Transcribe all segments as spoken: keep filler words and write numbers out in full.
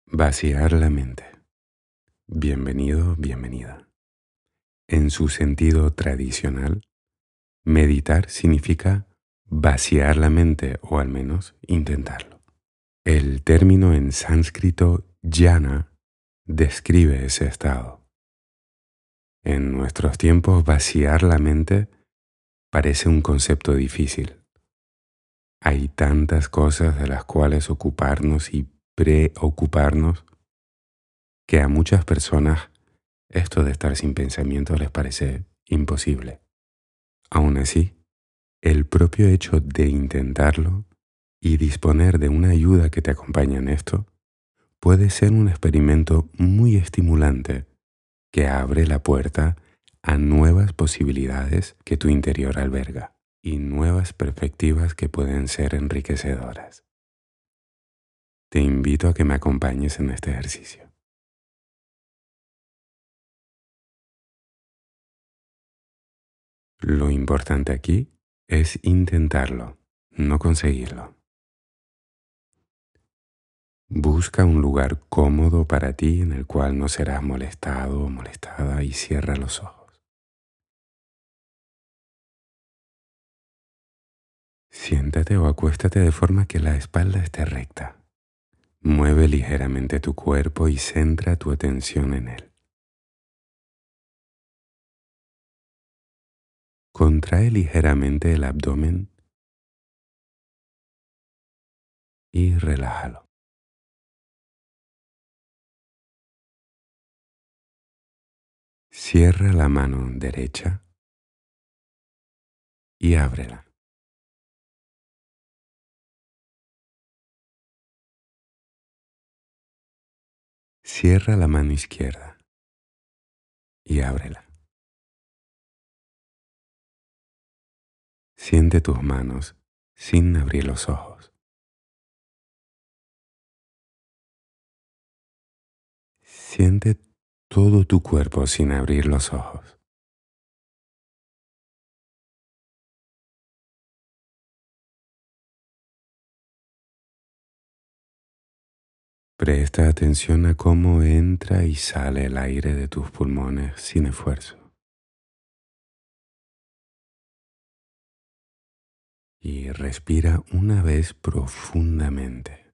Vaciar la mente. Bienvenido, bienvenida. En su sentido tradicional, meditar significa vaciar la mente o al menos intentarlo. El término en sánscrito jnana describe ese estado. En nuestros tiempos, vaciar la mente parece un concepto difícil. Hay tantas cosas de las cuales ocuparnos y preocuparnos que a muchas personas esto de estar sin pensamiento les parece imposible. Aún así, el propio hecho de intentarlo y disponer de una ayuda que te acompañe en esto puede ser un experimento muy estimulante que abre la puerta a nuevas posibilidades que tu interior alberga y nuevas perspectivas que pueden ser enriquecedoras. Te invito a que me acompañes en este ejercicio. Lo importante aquí es intentarlo, no conseguirlo. Busca un lugar cómodo para ti en el cual no serás molestado o molestada y cierra los ojos. Siéntate o acuéstate de forma que la espalda esté recta. Mueve ligeramente tu cuerpo y centra tu atención en él. Contrae ligeramente el abdomen y relájalo. Cierra la mano derecha y ábrela. Cierra la mano izquierda y ábrela. Siente tus manos sin abrir los ojos. Siente todo tu cuerpo sin abrir los ojos. Presta atención a cómo entra y sale el aire de tus pulmones sin esfuerzo. Y respira una vez profundamente.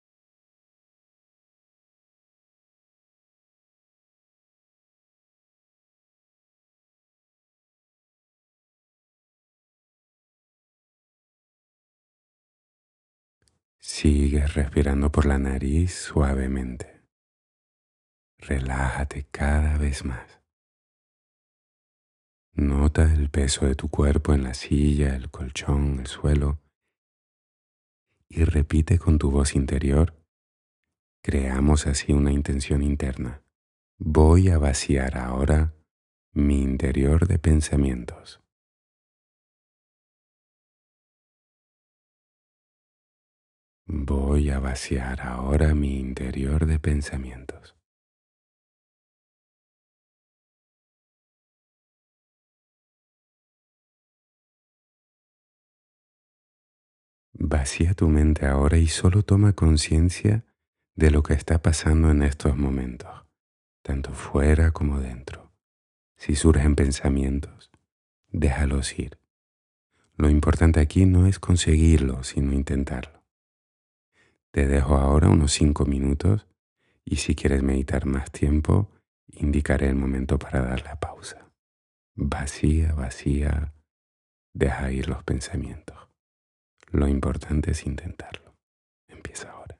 Sigues respirando por la nariz suavemente. Relájate cada vez más. Nota el peso de tu cuerpo en la silla, el colchón, el suelo y repite con tu voz interior. Creamos así una intención interna. Voy a vaciar ahora mi interior de pensamientos. Voy a vaciar ahora mi interior de pensamientos. Vacía tu mente ahora y solo toma conciencia de lo que está pasando en estos momentos, tanto fuera como dentro. Si surgen pensamientos, déjalos ir. Lo importante aquí no es conseguirlo, sino intentarlo. Te dejo ahora unos cinco minutos y si quieres meditar más tiempo, indicaré el momento para dar la pausa. Vacía, vacía, deja ir los pensamientos. Lo importante es intentarlo. Empieza ahora.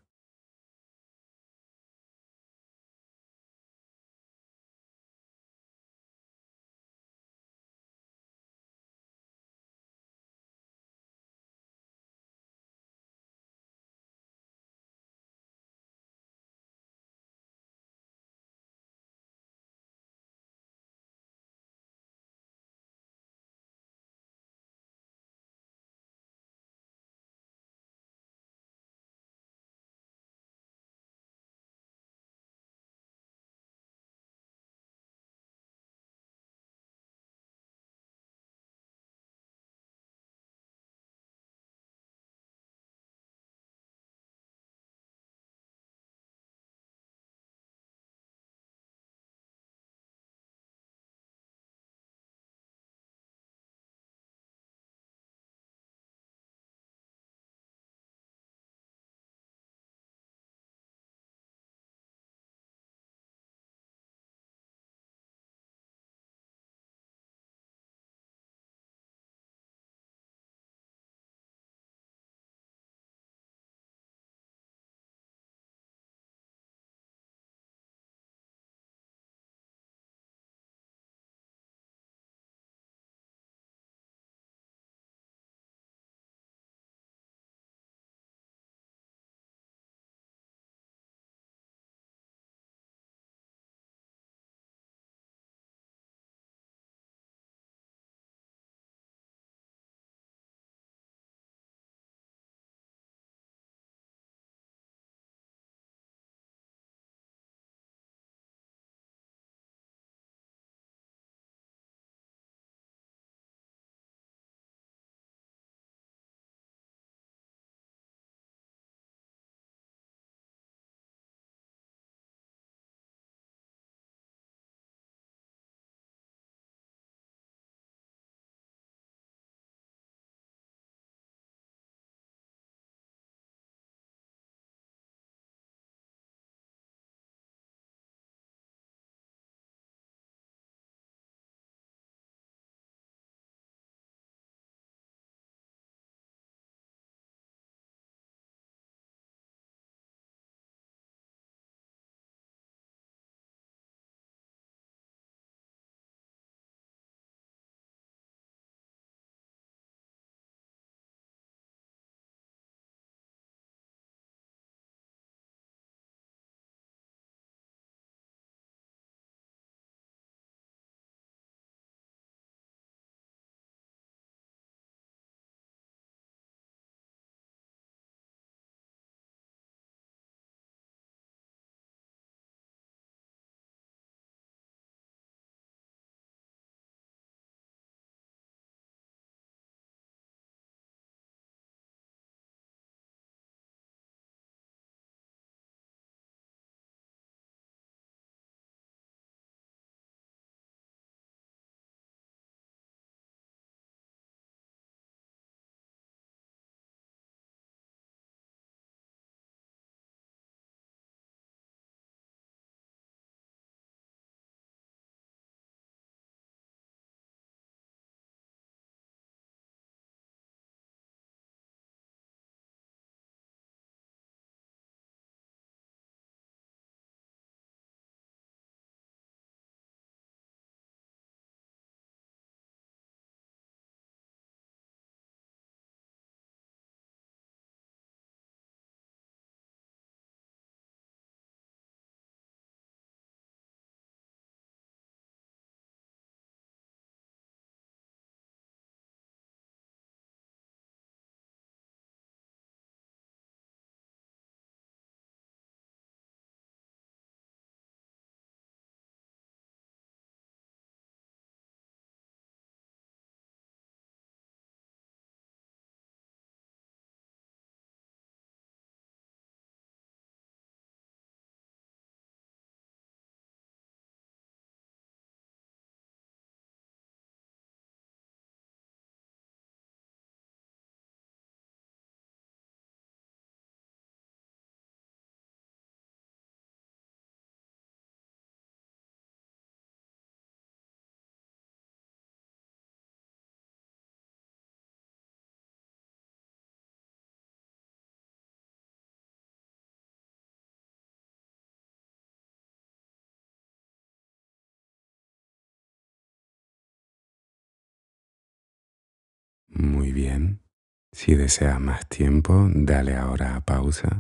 Muy bien. Si deseas más tiempo, dale ahora a pausa.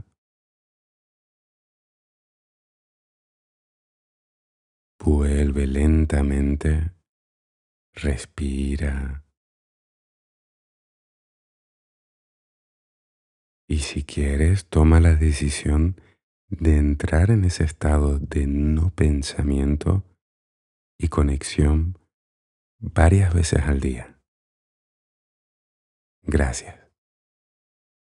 Vuelve lentamente, respira y si quieres, toma la decisión de entrar en ese estado de no pensamiento y conexión varias veces al día. Gracias.